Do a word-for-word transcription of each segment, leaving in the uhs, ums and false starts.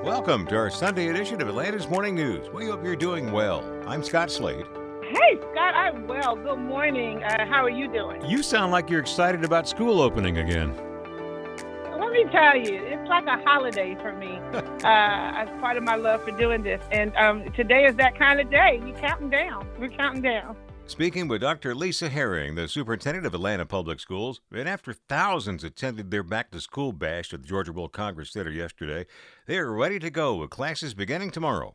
Welcome to our Sunday edition of Atlanta's Morning News. We hope you're doing well. I'm Scott Slade. Hey, Scott, I'm well. Good morning. Uh, how are you doing? You sound like you're excited about school opening again. Let me tell you, it's like a holiday for me uh, as part of my love for doing this. And um, today is that kind of day. We're counting down. We're counting down. Speaking with Doctor Lisa Herring, the superintendent of Atlanta Public Schools, and after thousands attended their back-to-school bash at the Georgia World Congress Center yesterday, they are ready to go with classes beginning tomorrow.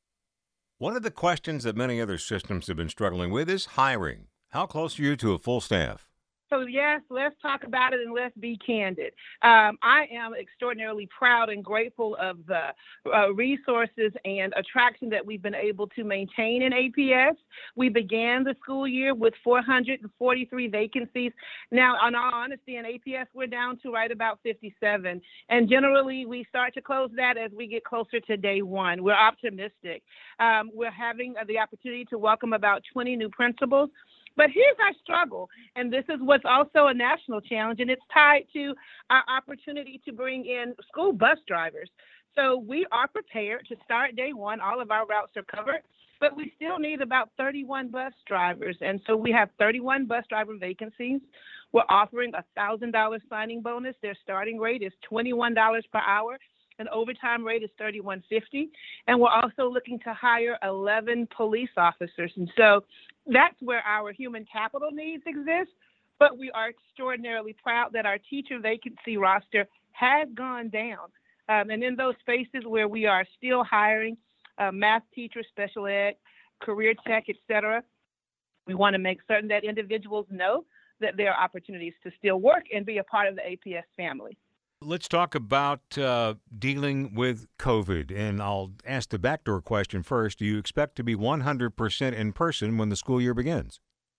One of the questions that many other systems have been struggling with is hiring. How close are you to a full staff? So, yes, let's talk about it and let's be candid. Um, I am extraordinarily proud and grateful of the uh, resources and attraction that we've been able to maintain in A P S. We began the school year with four hundred forty-three vacancies. Now, in all honesty, in A P S, we're down to right about fifty-seven. And generally, we start to close that as we get closer to day one. We're optimistic. Um, we're having the opportunity to welcome about twenty new principals. But here's our struggle, and this is what's also a national challenge, and it's tied to our opportunity to bring in school bus drivers. So we are prepared to start day one. All of our routes are covered, but we still need about thirty-one bus drivers. And so we have thirty-one bus driver vacancies. We're offering a one thousand dollars signing bonus. Their starting rate is twenty-one dollars per hour. An overtime rate is thirty-one fifty, and we're also looking to hire eleven police officers. And so that's where our human capital needs exist, but we are extraordinarily proud that our teacher vacancy roster has gone down. Um, and in those spaces where we are still hiring uh, math teachers, special ed, career tech, et cetera, we want to make certain that individuals know that there are opportunities to still work and be a part of the A P S family. Let's talk about uh, dealing with COVID, and I'll ask the backdoor question first. Do you expect to be one hundred percent in person when the school year begins?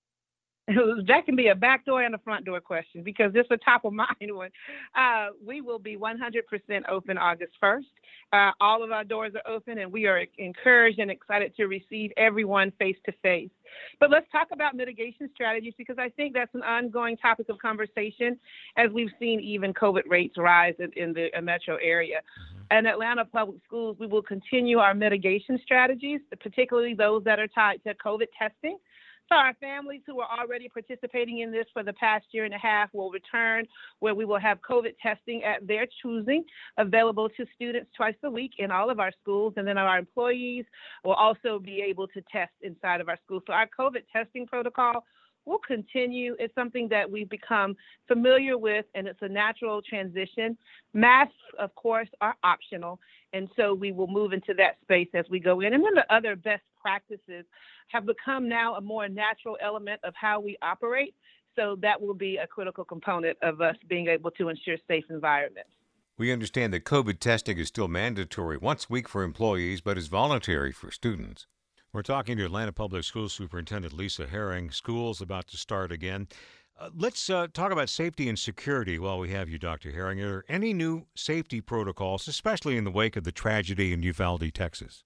That can be a backdoor and a front door question because it's a top of mind one. Uh, we will be one hundred percent open August first. Uh, all of our doors are open, and we are encouraged and excited to receive everyone face to face. But let's talk about mitigation strategies because I think that's an ongoing topic of conversation as we've seen even COVID rates rise in, in the metro area. Mm-hmm. In Atlanta Public Schools, we will continue our mitigation strategies, particularly those that are tied to COVID testing. So our families who are already participating in this for the past year and a half will return where we will have COVID testing at their choosing available to students twice a week in all of our schools. And then our employees will also be able to test inside of our schools. So our COVID testing protocol will continue. It's something that we've become familiar with, and it's a natural transition. Masks, of course, are optional, and so we will move into that space as we go in. And then the other best practices have become now a more natural element of how we operate, so that will be a critical component of us being able to ensure safe environments. We understand that COVID testing is still mandatory once a week for employees, but is voluntary for students. We're talking to Atlanta Public Schools Superintendent Lisa Herring. School's about to start again. Uh, let's uh, talk about safety and security while we have you, Doctor Herring. Are there any new safety protocols, especially in the wake of the tragedy in Uvalde, Texas?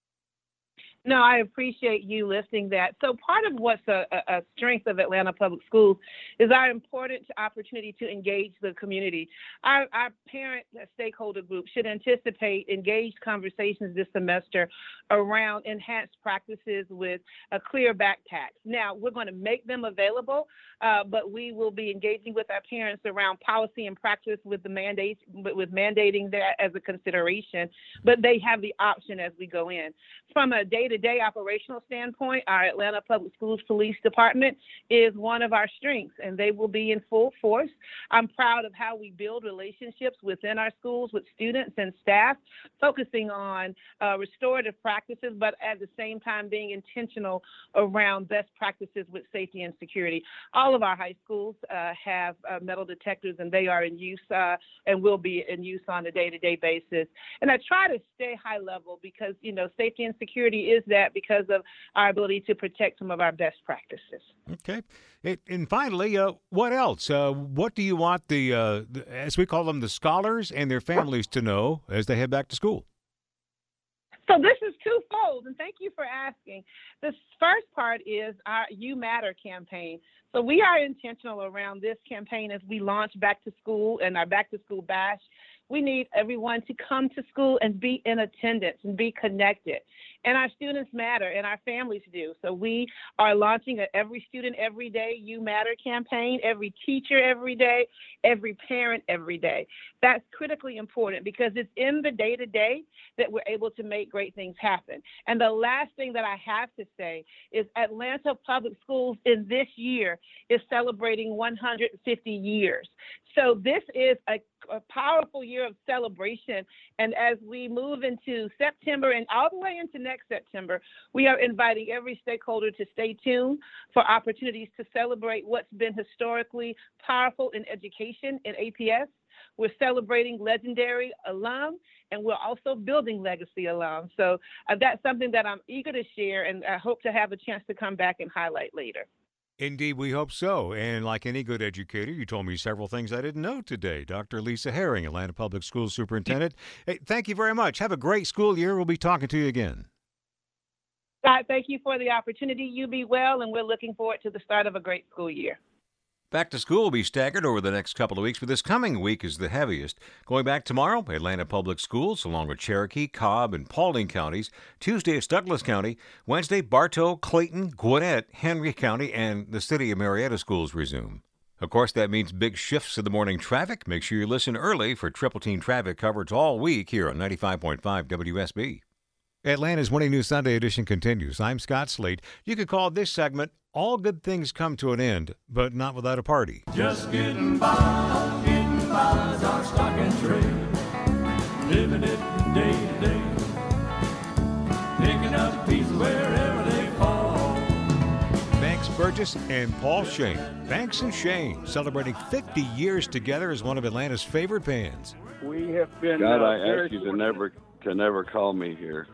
No, I appreciate you listing that. So part of what's a, a strength of Atlanta Public Schools is our important opportunity to engage the community. Our, our parent stakeholder group should anticipate engaged conversations this semester around enhanced practices with a clear back tax. Now, we're going to make them available, uh, but we will be engaging with our parents around policy and practice with the mandate, with mandating that as a consideration, but they have the option as we go in. From a data day-to-day operational standpoint, our Atlanta Public Schools Police Department is one of our strengths, and they will be in full force. I'm proud of how we build relationships within our schools with students and staff, focusing on uh, restorative practices, but at the same time being intentional around best practices with safety and security. All of our high schools uh, have uh, metal detectors, and they are in use uh, and will be in use on a day-to-day basis. And I try to stay high level because, you know, safety and security is that because of our ability to protect some of our best practices. Okay. It, and finally, uh, what else? Uh, what do you want the, uh, the, as we call them, the scholars and their families to know as they head back to school? So this is twofold, and thank you for asking. The first part is our You Matter campaign. So we are intentional around this campaign as we launch back to school and our back to school bash. we need everyone to come to school and be in attendance and be connected. And our students matter and our families do. So we are launching a Every Student Every Day You Matter campaign, every teacher every day, every parent every day. That's critically important because it's in the day-to-day that we're able to make great things happen. And the last thing that I have to say is Atlanta Public Schools in this year is celebrating one hundred fifty years. So this is a, a powerful year of celebration. And as we move into September and all the way into next September, we are inviting every stakeholder to stay tuned for opportunities to celebrate what's been historically powerful in education in A P S. We're celebrating legendary alum, and we're also building legacy alum. So uh, that's something that I'm eager to share, and I hope to have a chance to come back and highlight later. Indeed, we hope so. And like any good educator, you told me several things I didn't know today. Doctor Lisa Herring, Atlanta Public Schools Superintendent. Hey, thank you very much. Have a great school year. We'll be talking to you again. Scott, thank you for the opportunity. You be well, and we're looking forward to the start of a great school year. Back to school will be staggered over the next couple of weeks, but this coming week is the heaviest. Going back tomorrow, Atlanta Public Schools, along with Cherokee, Cobb, and Paulding counties. Tuesday is Douglas County. Wednesday, Bartow, Clayton, Gwinnett, Henry County, and the City of Marietta schools resume. Of course, that means big shifts in the morning traffic. Make sure you listen early for Triple Team traffic coverage all week here on ninety-five point five W S B. Atlanta's Winning News Sunday edition continues. I'm Scott Slade. You could call this segment All Good Things Come to an End, but Not Without a Party. Just getting by, getting by is our stock and trade. Living it day to day. Picking up pieces wherever they fall. Banks Burgess and Paul Shane. Banks and Shane celebrating fifty years together as one of Atlanta's favorite bands. We have been. God, uh, I very ask you to fortunate. never to never call me here.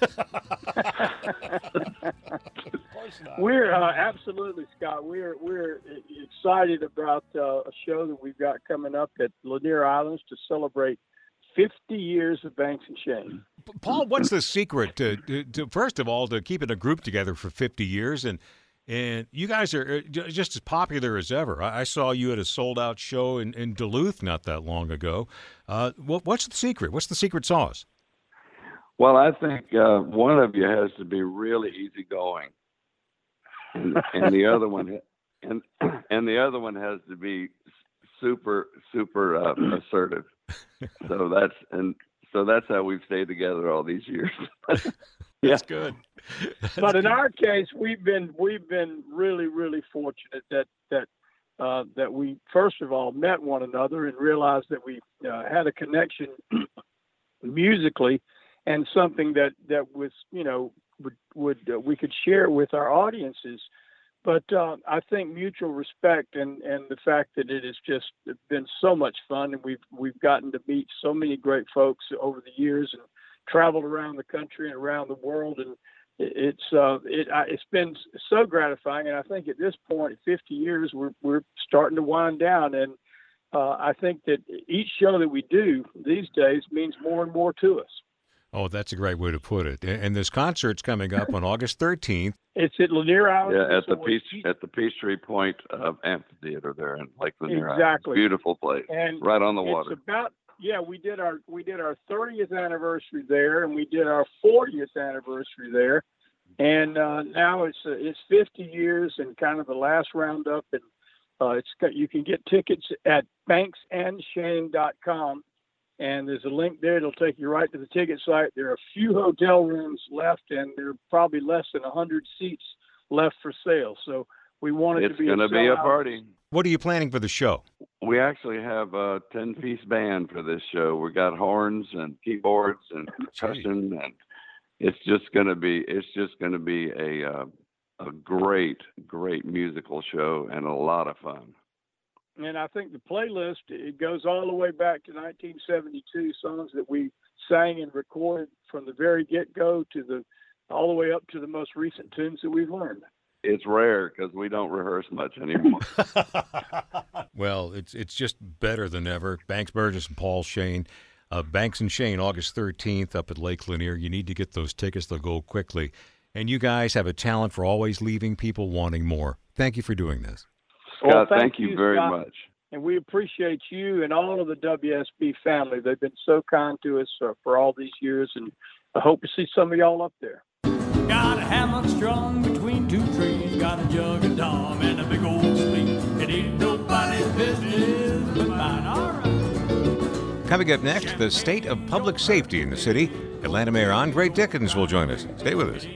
We're uh, absolutely, Scott. We're we're excited about uh, a show that we've got coming up at Lanier Islands to celebrate fifty years of Banks and Shane. Paul, what's the secret to, to, to first of all, to keeping a group together for fifty years? And and you guys are just as popular as ever. I, I saw you at a sold-out show in, in Duluth not that long ago. Uh, what, what's the secret? What's the secret sauce? Well, I think uh, one of you has to be really easygoing, and, and the other one, and and the other one has to be super super uh, assertive. So that's and so that's how we've stayed together all these years. That's Yeah. good. That's But in good. our case, we've been we've been really really fortunate that that uh, that we first of all met one another and realized that we uh, had a connection musically. And something that, that was, you know, would, would uh, we could share with our audiences. But uh, I think mutual respect and, and the fact that it has just been so much fun, and we've we've gotten to meet so many great folks over the years and traveled around the country and around the world, and it's uh, it it's been so gratifying. And I think at this point, at fifty years, we're we're starting to wind down, and uh, I think that each show that we do these days means more and more to us. Oh, that's a great way to put it. And, and this concert's coming up on August thirteenth. It's at Lanier Island. Yeah, at the So Peach each- at the Peachtree Point uh, Amphitheater there in Lake Lanier. Exactly. Beautiful place, and right on the it's water. about yeah. We did our we did our thirtieth anniversary there, and we did our fortieth anniversary there, and uh, now it's uh, it's fifty years and kind of the last roundup, and uh, it's got, you can get tickets at banks and shane dot com. And there's a link there. It'll take you right to the ticket site. There are a few hotel rooms left, and there are probably less than one hundred seats left for sale. So we want it It's to be going to a be a sellout. party. What are you planning for the show? We actually have a ten-piece band for this show. We got horns and keyboards and percussion, and it's just going to be it's just going to be a uh, a great great musical show and a lot of fun. And I think the playlist, it goes all the way back to nineteen seventy-two, songs that we sang and recorded from the very get-go to the all the way up to the most recent tunes that we've learned. It's rare because we don't rehearse much anymore. Well, it's it's just better than ever. Banks Burgess and Paul Shane. Uh, Banks and Shane, August thirteenth up at Lake Lanier. You need to get those tickets. They'll go quickly. And you guys have a talent for always leaving people wanting more. Thank you for doing this. Scott, Well, thank, you very Scott. much. and we appreciate you and all of the W S B family. They've been so kind to us uh, for all these years, and I hope to see some of y'all up there. Got a hammock strung between two trees, got a jug of Dom and a big old sleep. It ain't nobody's business but mine. All right. Coming up next, the state of public safety in the city. Atlanta Mayor Andre Dickens will join us. Stay with us.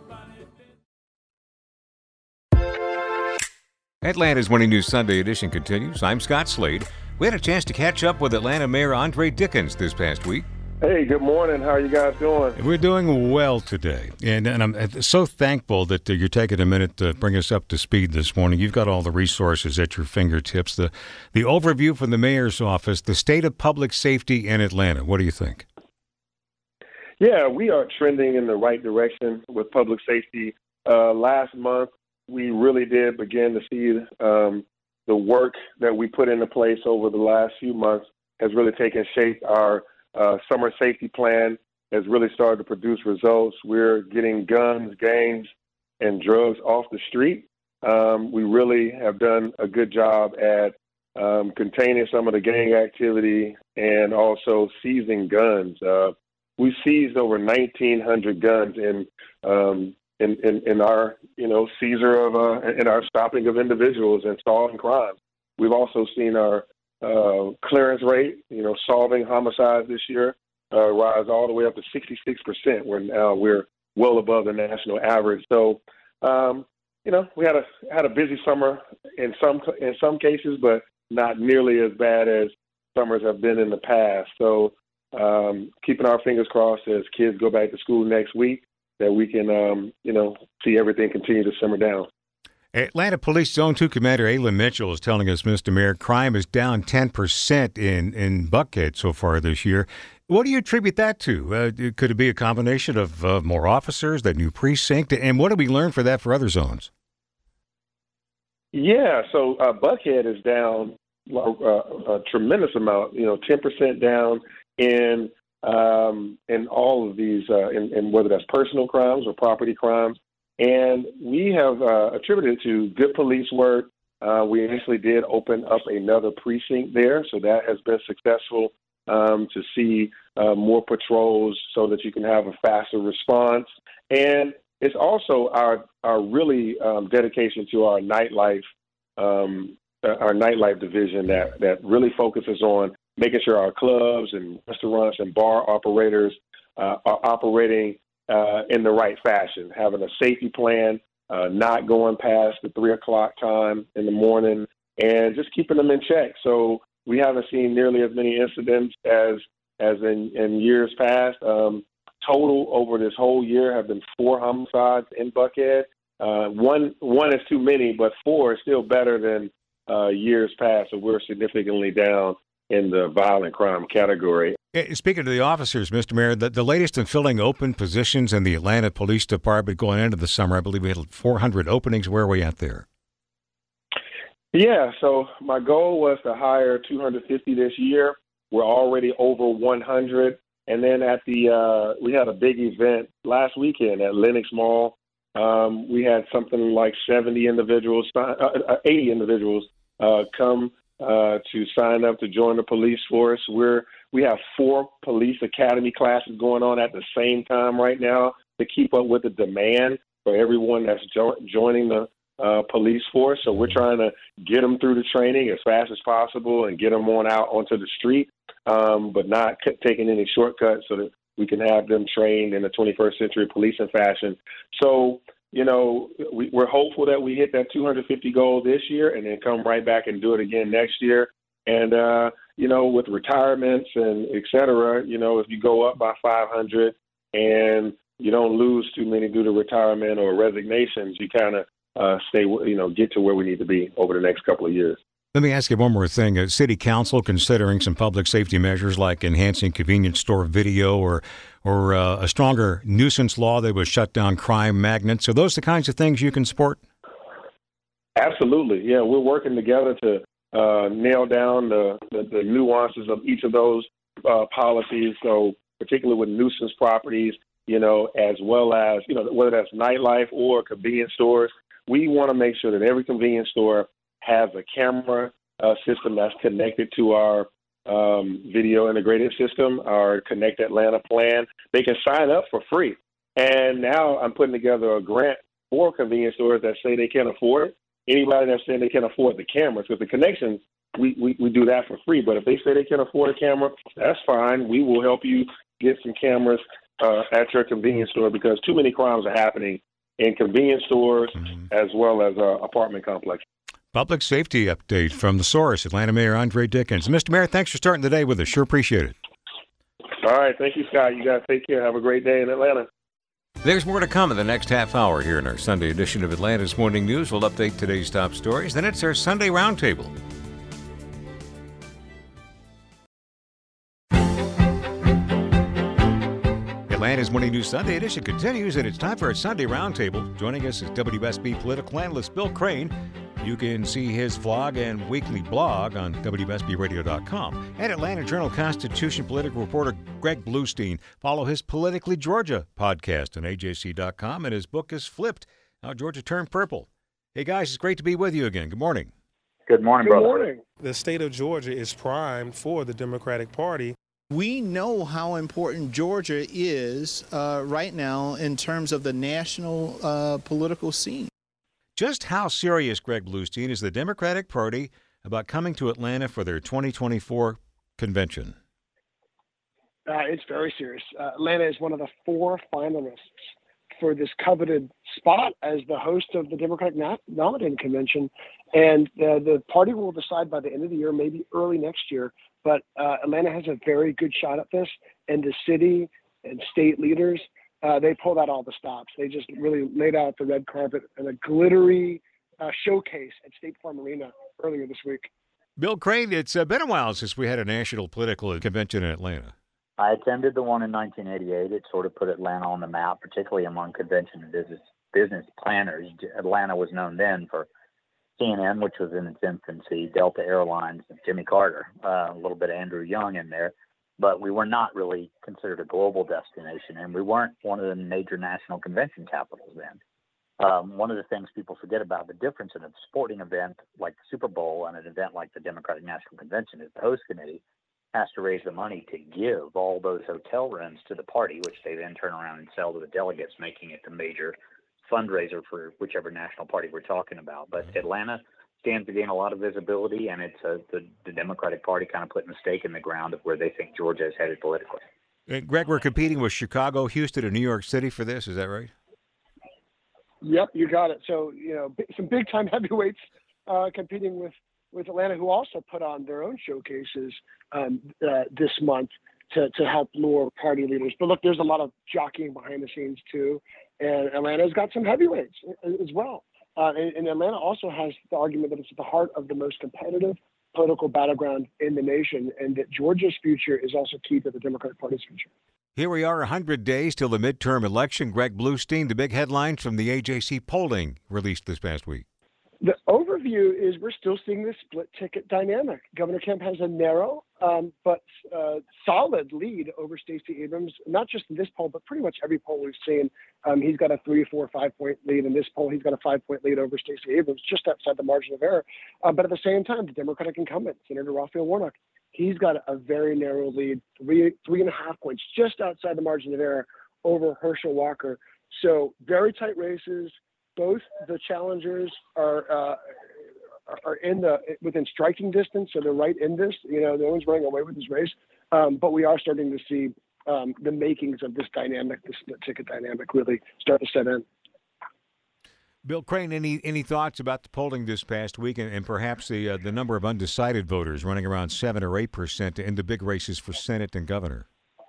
Atlanta's Morning News Sunday edition continues. I'm Scott Slade. We had a chance to catch up with Atlanta Mayor Andre Dickens this past week. Hey, good morning. How are you guys doing? We're doing well today, and, and I'm so thankful that uh, you're taking a minute to bring us up to speed this morning. You've got all the resources at your fingertips. The, the overview from the mayor's office, the state of public safety in Atlanta. What do you think? Yeah, we are trending in the right direction with public safety. Uh, last month, we really did begin to see um, the work that we put into place over the last few months has really taken shape. Our uh, summer safety plan has really started to produce results. We're getting guns, gangs, and drugs off the street. Um, we really have done a good job at um, containing some of the gang activity and also seizing guns. Uh, we seized over nineteen hundred guns in um, In, in, in our, you know, seizure of, uh, in our stopping of individuals and solving crimes. We've also seen our uh, clearance rate, you know, solving homicides this year uh, rise all the way up to sixty-six percent. We're now we're well above the national average. So, um, you know, we had a had a busy summer in some in some cases, but not nearly as bad as summers have been in the past. So, um, keeping our fingers crossed as kids go back to school next week, that we can, um, you know, see everything continue to simmer down. Atlanta Police Zone two Commander Aylin Mitchell is telling us, Mister Mayor, crime is down ten percent in, in Buckhead so far this year. What do you attribute that to? Uh, could it be a combination of uh, more officers, that new precinct? And what do we learn for that for other zones? Yeah, so uh, Buckhead is down uh, a tremendous amount, you know, ten percent down in Um, in all of these, uh, in, in whether that's personal crimes or property crimes. And we have uh, attributed it to good police work. Uh, we actually did open up another precinct there, so that has been successful um, to see uh, more patrols so that you can have a faster response. And it's also our, our really um, dedication to our nightlife, um, our nightlife division that, that really focuses on making sure our clubs and restaurants and bar operators uh, are operating uh, in the right fashion, having a safety plan, uh, not going past the three o'clock time in the morning, and just keeping them in check. So we haven't seen nearly as many incidents as as in, in years past. Um, total over this whole year have been four homicides in Buckhead. Uh, one one is too many, but four is still better than uh, years past. So we're significantly down in the violent crime category. Speaking to the officers, Mister Mayor, the, the latest in filling open positions in the Atlanta Police Department going into the summer, I believe we had four hundred openings. Where are we at there? Yeah, so my goal was to hire two hundred fifty this year. We're already over one hundred. And then at the, uh, we had a big event last weekend at Lenox Mall. Um, we had something like seventy individuals, uh, eighty individuals uh, come Uh, to sign up to join the police force. We're we have four police academy classes going on at the same time right now to keep up with the demand for everyone that's jo- joining the uh, police force. So we're trying to get them through the training as fast as possible and get them on out onto the street, um, but not c- taking any shortcuts so that we can have them trained in the twenty-first century policing fashion. So you know, we, we're hopeful that we hit that two hundred fifty goal this year and then come right back and do it again next year. And, uh, you know, with retirements and et cetera, you know, if you go up by five hundred and you don't lose too many due to retirement or resignations, you kind of uh, stay, you know, get to where we need to be over the next couple of years. Let me ask you one more thing. Uh, City Council considering some public safety measures like enhancing convenience store video or or uh, a stronger nuisance law that would shut down crime magnets. Are those the kinds of things you can support? Absolutely. Yeah, we're working together to uh, nail down the, the, the nuances of each of those uh, policies. So particularly with nuisance properties, you know, as well as, you know, whether that's nightlife or convenience stores, we want to make sure that every convenience store has a camera uh, system that's connected to our um, video integrated system, our Connect Atlanta plan. They can sign up for free. And now I'm putting together a grant for convenience stores that say they can't afford it. Anybody that's saying they can't afford the cameras, because the connections, we, we, we do that for free. But if they say they can't afford a camera, that's fine. We will help you get some cameras uh, at your convenience store, because too many crimes are happening in convenience stores mm-hmm. as well as uh, apartment complexes. Public safety update from the source, Atlanta Mayor Andre Dickens. Mister Mayor, thanks for starting the day with us. Sure appreciate it. All right. Thank you, Scott. You guys take care. Have a great day in Atlanta. There's more to come in the next half hour here in our Sunday edition of Atlanta's Morning News. We'll update today's top stories. Then it's our Sunday Roundtable. Atlanta's Morning News Sunday edition continues, and it's time for our Sunday Roundtable. Joining us is W S B political analyst Bill Crane. You can see his vlog and weekly blog on W S B radio dot com. And Atlanta Journal-Constitution political reporter Greg Bluestein. Follow his Politically Georgia podcast on A J C dot com, and his book is Flipped, How Georgia Turned Purple. Hey, guys, it's great to be with you again. Good morning. Good morning, Good brother. morning. The state of Georgia is primed for the Democratic Party. We know how important Georgia is uh, right now in terms of the national uh, political scene. Just how serious, Greg Bluestein, is the Democratic Party about coming to Atlanta for their twenty twenty-four convention? Uh, it's very serious. Uh, Atlanta is one of the four finalists for this coveted spot as the host of the Democratic na- nominating convention. And uh, the party will decide by the end of the year, maybe early next year. But uh, Atlanta has a very good shot at this. And the city and state leaders, Uh, they pulled out all the stops. They just really laid out the red carpet and a glittery uh, showcase at State Farm Arena earlier this week. Bill Crane, it's uh, been a while since we had a national political convention in Atlanta. I attended the one in nineteen eighty-eight. It sort of put Atlanta on the map, particularly among convention and business, business planners. Atlanta was known then for C N N, which was in its infancy, Delta Airlines, and Jimmy Carter, uh, a little bit of Andrew Young in there. But we were not really considered a global destination, and we weren't one of the major national convention capitals then. Um, one of the things people forget about the difference in a sporting event like the Super Bowl and an event like the Democratic National Convention is the host committee has to raise the money to give all those hotel rooms to the party, which they then turn around and sell to the delegates, making it the major fundraiser for whichever national party we're talking about. But Atlanta stands to gain a lot of visibility, and it's uh, the, the Democratic Party kind of putting a stake in the ground of where they think Georgia is headed politically. Uh, Greg, we're competing with Chicago, Houston, and New York City for this. Is that right? Yep, you got it. So, you know, b- some big-time heavyweights uh, competing with, with Atlanta, who also put on their own showcases um, uh, this month to, to help lure party leaders. But look, there's a lot of jockeying behind the scenes, too, and Atlanta's got some heavyweights as well. Uh, and, and Atlanta also has the argument that it's at the heart of the most competitive political battleground in the nation, and that Georgia's future is also key to the Democratic Party's future. Here we are, one hundred days till the midterm election. Greg Bluestein, the big headlines from the A J C polling released this past week. The overview is we're still seeing this split ticket dynamic. Governor Kemp has a narrow um, but uh, solid lead over Stacey Abrams, not just in this poll, but pretty much every poll we've seen. Um, he's got a three, four, five-point lead. In this poll, he's got a five-point lead over Stacey Abrams, just outside the margin of error. Uh, but at the same time, the Democratic incumbent, Senator Raphael Warnock, he's got a very narrow lead, three, three and a half points, just outside the margin of error over Herschel Walker. So very tight races. Both the challengers are uh, are in the within striking distance, so they're right in this. You know, no one's running away with this race, um, but we are starting to see um, the makings of this dynamic, this split ticket dynamic, really start to set in. Bill Crane, any any thoughts about the polling this past week, and, and perhaps the uh, the number of undecided voters running around seven or eight percent in the big races for Senate and governor?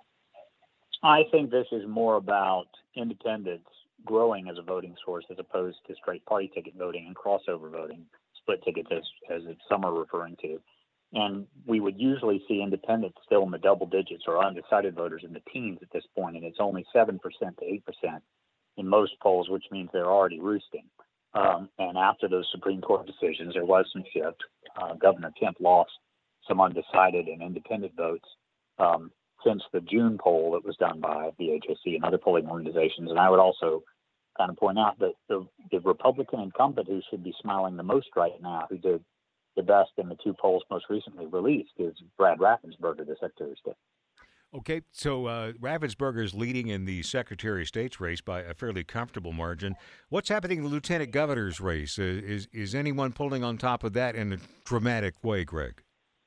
I think this is more about independents growing as a voting source as opposed to straight party ticket voting and crossover voting, split tickets as, as some are referring to. And we would usually see independents still in the double digits or undecided voters in the teens at this point, and it's only seven percent to eight percent in most polls, which means they're already roosting. Um, and after those Supreme Court decisions, there was some shift. Uh, Governor Kemp lost some undecided and independent votes um, since the June poll that was done by the A J C and other polling organizations. And I would also kind of point out that the, the Republican incumbent who should be smiling the most right now, who did the best in the two polls most recently released is Brad Raffensperger, the Secretary of State. Okay, so uh, Raffensperger is leading in the Secretary of State's race by a fairly comfortable margin. What's happening in the Lieutenant Governor's race? Uh, is is anyone pulling on top of that in a dramatic way, Greg?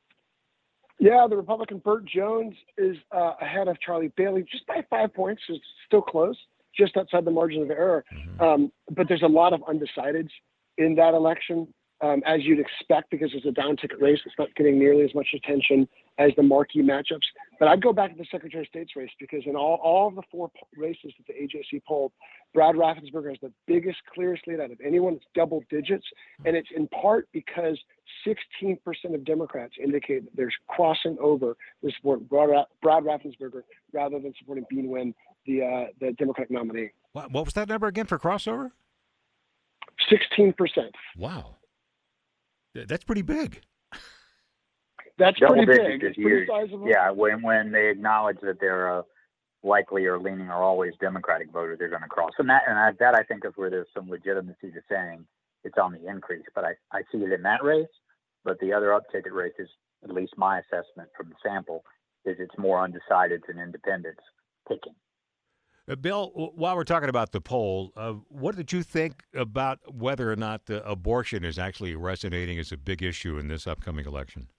Yeah, the Republican Burt Jones is uh, ahead of Charlie Bailey just by five points. It's still close, just outside the margin of error. Mm-hmm. Um, but there's a lot of undecideds in that election, um, as you'd expect, because it's a down-ticket race. It's not getting nearly as much attention as the marquee matchups. But I'd go back to the Secretary of State's race because in all, all of the four races that the A J C polled, Brad Raffensperger has the biggest, clearest lead out of anyone. It's double digits. And it's in part because sixteen percent of Democrats indicate that there's crossing over to support Brad, Brad Raffensperger rather than supporting Bean Wynn, the, uh, the Democratic nominee. What, what was that number again for crossover? sixteen percent. Wow. That's pretty big. That's Double pretty digits big. is It's pretty huge. sizable. Yeah, when when they acknowledge that they're uh, likely or leaning or always Democratic voter, they're going to cross. And that and I, that I think is where there's some legitimacy to saying it's on the increase. But I, I see it in that race. But the other up-ticket races, at least my assessment from the sample, is it's more undecideds and independents picking. Uh, Bill, w- while we're talking about the poll, uh, what did you think about whether or not the abortion is actually resonating as a big issue in this upcoming election?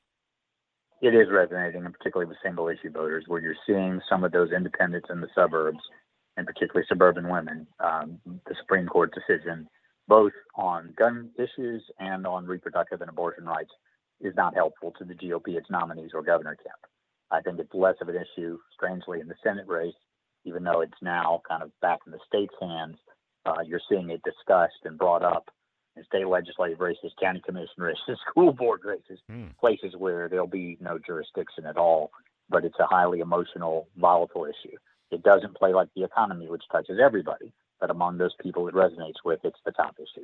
It is resonating, and particularly with single-issue voters, where you're seeing some of those independents in the suburbs, and particularly suburban women. Um, the Supreme Court decision, both on gun issues and on reproductive and abortion rights, is not helpful to the G O P, its nominees, or Governor Kemp. I think it's less of an issue, strangely, in the Senate race, even though it's now kind of back in the state's hands. Uh, you're seeing it discussed and brought up in state legislative races, county commission races, school board races, mm. places where there'll be no jurisdiction at all. But it's a highly emotional, volatile issue. It doesn't play like the economy, which touches everybody. But among those people it resonates with, it's the top issue.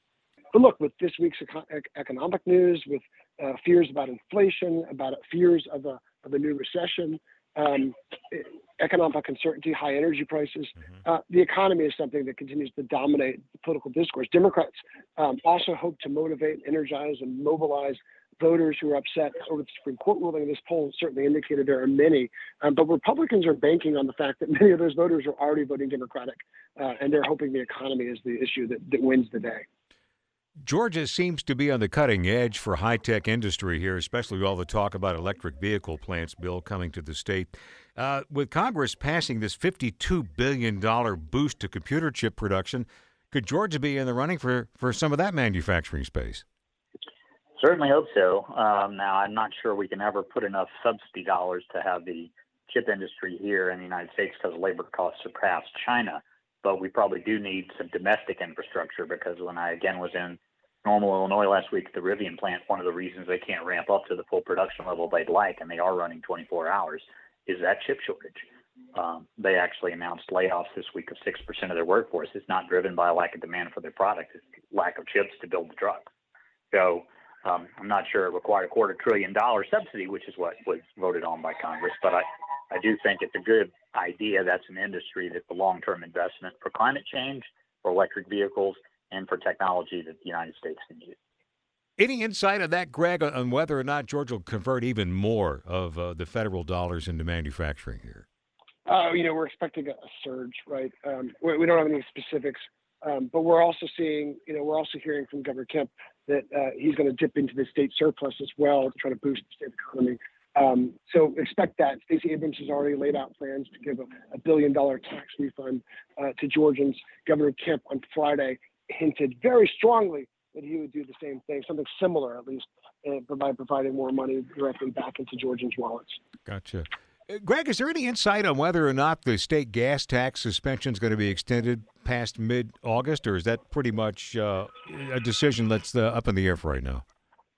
But look, with this week's eco- economic news, with uh, fears about inflation, about fears of a, of a new recession, um, economic uncertainty, high energy prices, mm-hmm. uh, the economy is something that continues to dominate the political discourse. Democrats um, also hope to motivate, energize, and mobilize voters who are upset over the Supreme Court ruling. This poll certainly indicated there are many, um, but Republicans are banking on the fact that many of those voters are already voting Democratic, uh, and they're hoping the economy is the issue that, that wins the day. Georgia seems to be on the cutting edge for high-tech industry here, especially with all the talk about electric vehicle plants bill coming to the state. Uh, with Congress passing this fifty-two billion dollars boost to computer chip production, could Georgia be in the running for, for some of that manufacturing space? Certainly hope so. Um, now, I'm not sure we can ever put enough subsidy dollars to have the chip industry here in the United States because labor costs surpass China. But we probably do need some domestic infrastructure because when I, again, was in Normal, Illinois last week at the Rivian plant, one of the reasons they can't ramp up to the full production level they'd like, and they are running twenty-four hours, is that chip shortage. Um, they actually announced layoffs this week of six percent of their workforce. It's not driven by a lack of demand for their product. It's lack of chips to build the truck. So um, I'm not sure it required a quarter trillion dollar subsidy, which is what was voted on by Congress. But I, I do think it's a good idea. That's an industry that's a long-term investment for climate change, for electric vehicles, and for technology that the United States can use. Any insight on that, Greg, on whether or not Georgia will convert even more of uh, the federal dollars into manufacturing here? Uh, you know, we're expecting a, a surge, right? Um, we, we don't have any specifics, um, but we're also seeing, you know, we're also hearing from Governor Kemp that uh, he's going to dip into the state surplus as well to try to boost the state economy. Um, so expect that. Stacey Abrams has already laid out plans to give a, a billion dollar tax refund uh, to Georgians. Governor Kemp on Friday hinted very strongly that he would do the same thing, something similar at least, uh, by providing more money directly back into Georgians' wallets. Gotcha. Uh, Greg, is there any insight on whether or not the state gas tax suspension is going to be extended past mid-August, or is that pretty much uh, a decision that's uh, up in the air for right now?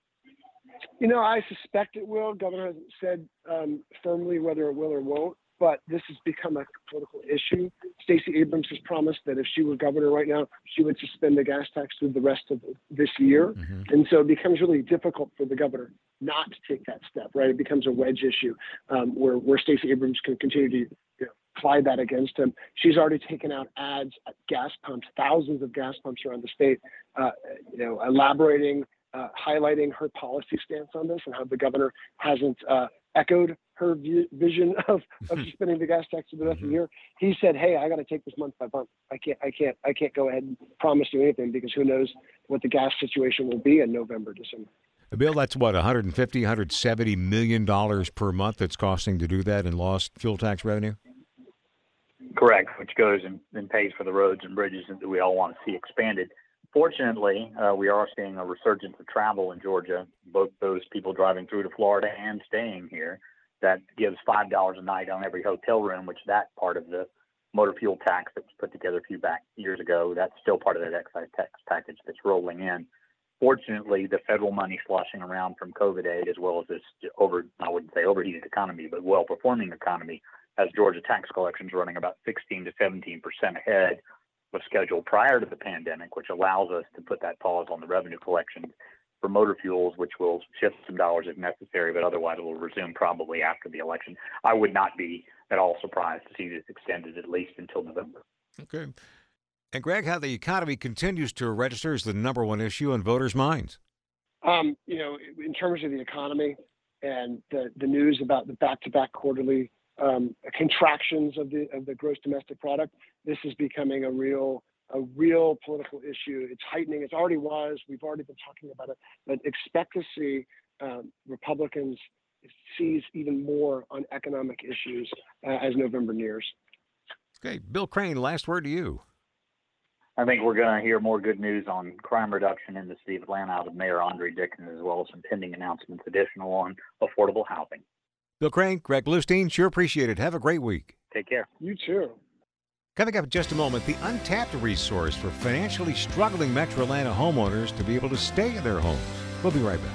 You know, I suspect it will. Governor hasn't said um, firmly whether it will or won't, but this has become a political issue. Stacey Abrams has promised that if she were governor right now, she would suspend the gas tax through the rest of this year. Mm-hmm. And so it becomes really difficult for the governor not to take that step, right? It becomes a wedge issue um, where, where Stacey Abrams can continue to you know, apply that against him. She's already taken out ads at gas pumps, thousands of gas pumps around the state, uh, you know, elaborating uh, highlighting her policy stance on this and how the governor hasn't uh, echoed her v- vision of, of suspending the gas tax for the rest of the year. He said, "Hey, I got to take this month by month. I can't, I can't, I can't go ahead and promise you anything because who knows what the gas situation will be in November, December." Bill, that's what, one hundred fifty, one hundred seventy million dollars per month that's costing to do that in lost fuel tax revenue? Correct, which goes and, and pays for the roads and bridges that we all want to see expanded. Fortunately, uh, we are seeing a resurgence of travel in Georgia, both those people driving through to Florida and staying here. That gives five dollars a night on every hotel room, which that part of the motor fuel tax that was put together a few back years ago, that's still part of that excise tax package that's rolling in. Fortunately, the federal money sloshing around from COVID aid, as well as this over, I wouldn't say overheated economy, but well-performing economy, has Georgia tax collections running about sixteen to seventeen percent ahead of schedule prior to the pandemic, which allows us to put that pause on the revenue collections for motor fuels, which will shift some dollars if necessary, but otherwise it will resume probably after the election. I would not be at all surprised to see this extended at least until November. Okay. And Greg, how the economy continues to register as the number one issue in voters' minds? Um, you know, in terms of the economy and the, the news about the back-to-back quarterly um, contractions of the of the gross domestic product, this is becoming a real a real political issue. It's heightening. It already was. We've already been talking about it. But expect to see um, Republicans seize even more on economic issues uh, as November nears. Okay, Bill Crane, last word to you. I think we're going to hear more good news on crime reduction in the city of Atlanta out of Mayor Andre Dickens, as well as some pending announcements additional on affordable housing. Bill Crane, Greg Bluestein, sure appreciate it. Have a great week. Take care. You too. Coming up in just a moment, the untapped resource for financially struggling Metro Atlanta homeowners to be able to stay in their homes. We'll be right back.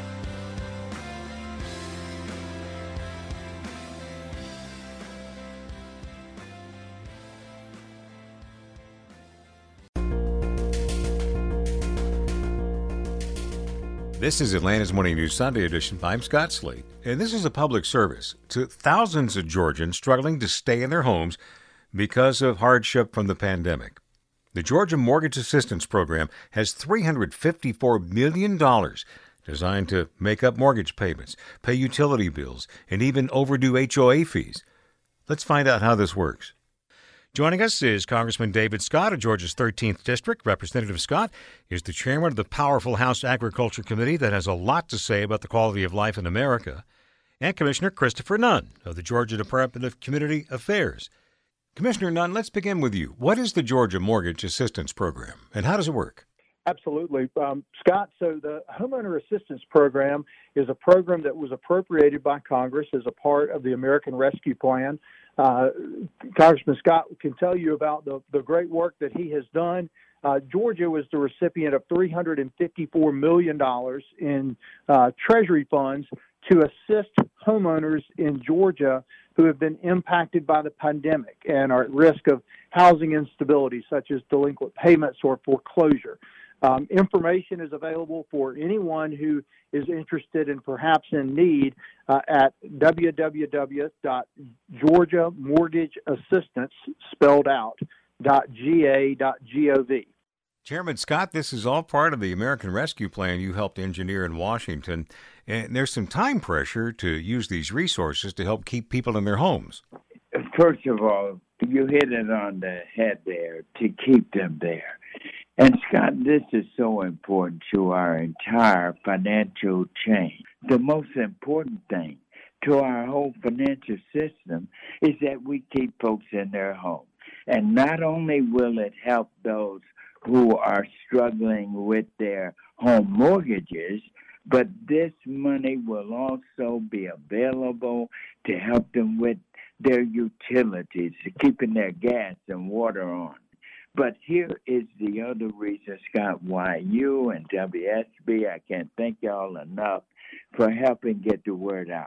This is Atlanta's Morning News Sunday edition. I'm Scott Slade, and this is a public service to thousands of Georgians struggling to stay in their homes because of hardship from the pandemic. The Georgia Mortgage Assistance Program has three hundred fifty-four million dollars designed to make up mortgage payments, pay utility bills, and even overdue H O A fees. Let's find out how this works. Joining us is Congressman David Scott of Georgia's thirteenth District. Representative Scott is the chairman of the powerful House Agriculture Committee that has a lot to say about the quality of life in America, and Commissioner Christopher Nunn of the Georgia Department of Community Affairs. Commissioner Nunn, let's begin with you. What is the Georgia Mortgage Assistance Program, and how does it work? Absolutely. Um, Scott, so the Homeowner Assistance Program is a program that was appropriated by Congress as a part of the American Rescue Plan. Uh, Congressman Scott can tell you about the, the great work that he has done. Uh, Georgia was the recipient of three hundred fifty-four million dollars in uh, Treasury funds to assist homeowners in Georgia who have been impacted by the pandemic and are at risk of housing instability, such as delinquent payments or foreclosure. Um, information is available for anyone who is interested and perhaps in need uh, at w w w dot georgia mortgage assistance spelled out dot g a dot gov. Chairman Scott, this is all part of the American Rescue Plan you helped engineer in Washington, and there's some time pressure to use these resources to help keep people in their homes. First of all, you hit it on the head there, to keep them there. And Scott, this is so important to our entire financial chain. The most important thing to our whole financial system is that we keep folks in their home. And not only will it help those who are struggling with their home mortgages, but this money will also be available to help them with their utilities, keeping their gas and water on. But here is the other reason, Scott, why you and W S B, I can't thank y'all enough for helping get the word out.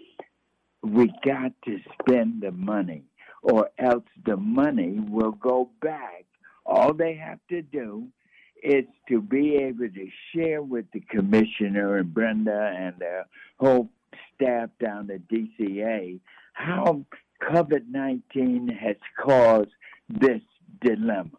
We got to spend the money, or else the money will go back. All they have to do is to be able to share with the commissioner and Brenda and their whole staff down at D C A how COVID nineteen has caused this dilemma.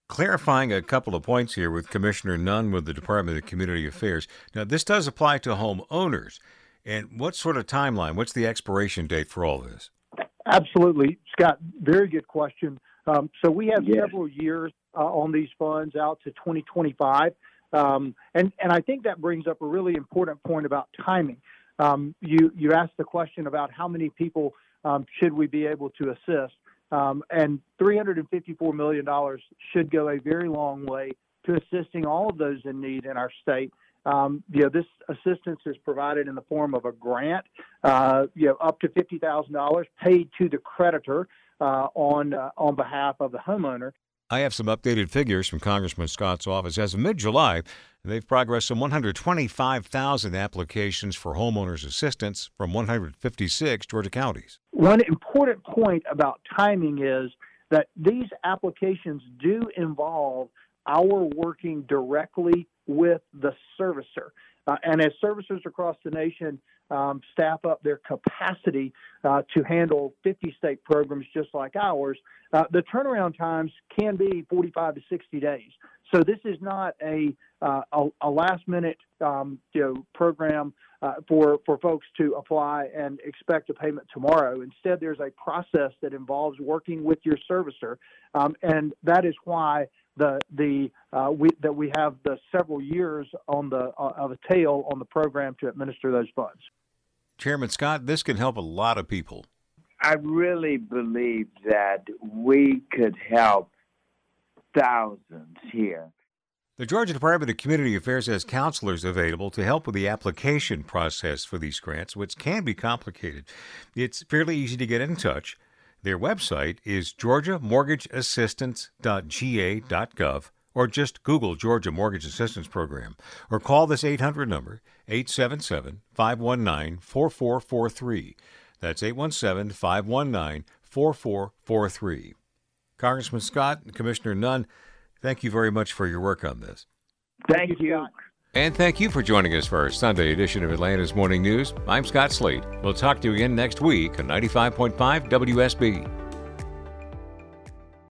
clarifying a couple of points here with Commissioner Nunn with the Department of Community Affairs. Now, this does apply to homeowners. And what sort of timeline? What's the expiration date for all this? Absolutely. Scott, very good question. Um, so we have Yes. several years uh, on these funds out to twenty twenty-five. Um, and, and I think that brings up a really important point about timing. Um, you, you asked the question about how many people um, should we be able to assist. Um, and three hundred fifty-four million dollars should go a very long way to assisting all of those in need in our state. Um, you know, this assistance is provided in the form of a grant, uh, you know, up to fifty thousand dollars paid to the creditor uh, on uh, on behalf of the homeowner. I have some updated figures from Congressman Scott's office. As of mid-July, they've progressed some one hundred twenty-five thousand applications for homeowners assistance from one hundred fifty-six Georgia counties. One important point about timing is that these applications do involve our working directly with the servicer. Uh, and as servicers across the nation um, staff up their capacity uh, to handle fifty state programs just like ours, uh, the turnaround times can be forty-five to sixty days. So this is not a uh, a, a last minute um, you know program uh, for for folks to apply and expect a payment tomorrow. Instead, there's a process that involves working with your servicer, um, and that is why the the uh, we that we have the several years on the uh, of a tail on the program to administer those funds. Chairman Scott, this can help a lot of people. I really believe that we could help thousands here. The Georgia Department of Community Affairs has counselors available to help with the application process for these grants, which can be complicated. It's fairly easy to get in touch. Their website is georgia mortgage assistance dot g a dot gov, or just Google Georgia Mortgage Assistance Program, or call this eight hundred number, eight seven seven, five one nine, four four four three. That's eight one seven, five one nine, four four four three. Congressman Scott and Commissioner Nunn, thank you very much for your work on this. Thank you. And thank you for joining us for our Sunday edition of Atlanta's Morning News. I'm Scott Slade. We'll talk to you again next week on ninety-five point five W S B.